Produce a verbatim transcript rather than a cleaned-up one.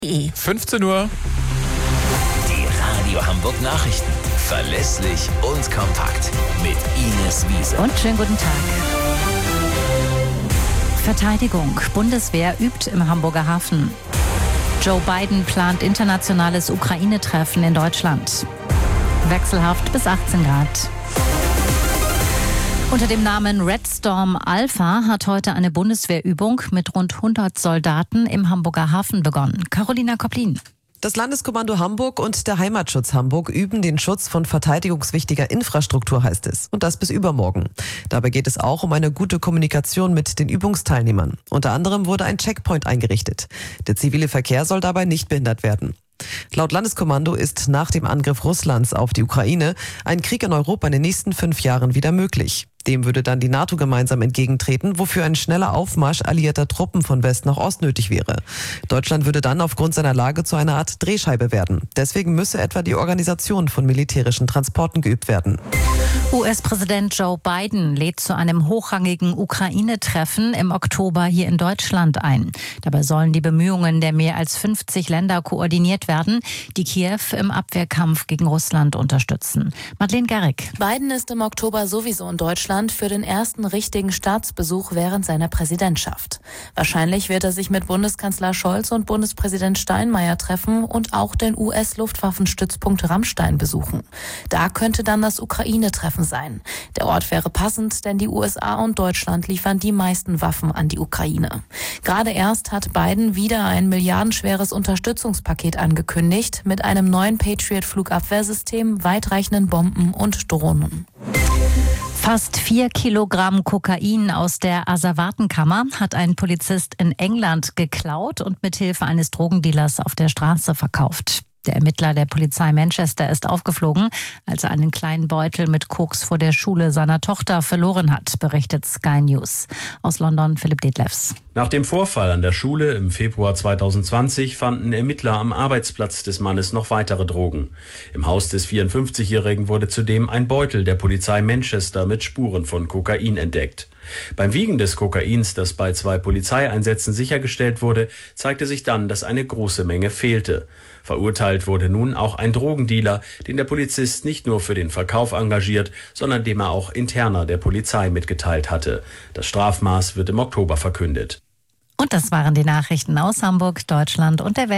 fünfzehn Uhr. Die Radio Hamburg Nachrichten. Verlässlich und kompakt. Mit Ines Wiese. Und schönen guten Tag. Verteidigung. Bundeswehr übt im Hamburger Hafen. Joe Biden plant internationales Ukraine-Treffen in Deutschland. Wechselhaft bis achtzehn Grad. Unter dem Namen Red Storm Alpha hat heute eine Bundeswehrübung mit rund hundert Soldaten im Hamburger Hafen begonnen. Carolina Koplin. Das Landeskommando Hamburg und der Heimatschutz Hamburg üben den Schutz von verteidigungswichtiger Infrastruktur, heißt es. Und das bis übermorgen. Dabei geht es auch um eine gute Kommunikation mit den Übungsteilnehmern. Unter anderem wurde ein Checkpoint eingerichtet. Der zivile Verkehr soll dabei nicht behindert werden. Laut Landeskommando ist nach dem Angriff Russlands auf die Ukraine ein Krieg in Europa in den nächsten fünf Jahren wieder möglich. Dem würde dann die NATO gemeinsam entgegentreten, wofür ein schneller Aufmarsch alliierter Truppen von West nach Ost nötig wäre. Deutschland würde dann aufgrund seiner Lage zu einer Art Drehscheibe werden. Deswegen müsse etwa die Organisation von militärischen Transporten geübt werden. U S-Präsident Joe Biden lädt zu einem hochrangigen Ukraine-Treffen im Oktober hier in Deutschland ein. Dabei sollen die Bemühungen der mehr als fünfzig Länder koordiniert werden, die Kiew im Abwehrkampf gegen Russland unterstützen. Madeleine Garrick. Biden ist im Oktober sowieso in Deutschland für den ersten richtigen Staatsbesuch während seiner Präsidentschaft. Wahrscheinlich wird er sich mit Bundeskanzler Scholz und Bundespräsident Steinmeier treffen und auch den U S-Luftwaffenstützpunkt Ramstein besuchen. Da könnte dann das Ukraine-Treffen sein. Der Ort wäre passend, denn die U S A und Deutschland liefern die meisten Waffen an die Ukraine. Gerade erst hat Biden wieder ein milliardenschweres Unterstützungspaket angekündigt mit einem neuen Patriot-Flugabwehrsystem, weitreichenden Bomben und Drohnen. Fast vier Kilogramm Kokain aus der Asservatenkammer hat ein Polizist in England geklaut und mithilfe eines Drogendealers auf der Straße verkauft. Der Ermittler der Polizei Manchester ist aufgeflogen, als er einen kleinen Beutel mit Koks vor der Schule seiner Tochter verloren hat, berichtet Sky News. Aus London Philipp Detlefs. Nach dem Vorfall an der Schule im Februar zweitausendzwanzig fanden Ermittler am Arbeitsplatz des Mannes noch weitere Drogen. Im Haus des vierundfünfzigjährigen wurde zudem ein Beutel der Polizei Manchester mit Spuren von Kokain entdeckt. Beim Wiegen des Kokains, das bei zwei Polizeieinsätzen sichergestellt wurde, zeigte sich dann, dass eine große Menge fehlte. Verurteilt wurde nun auch ein Drogendealer, den der Polizist nicht nur für den Verkauf engagiert, sondern dem er auch interner der Polizei mitgeteilt hatte. Das Strafmaß wird im Oktober verkündet. Und das waren die Nachrichten aus Hamburg, Deutschland und der Welt.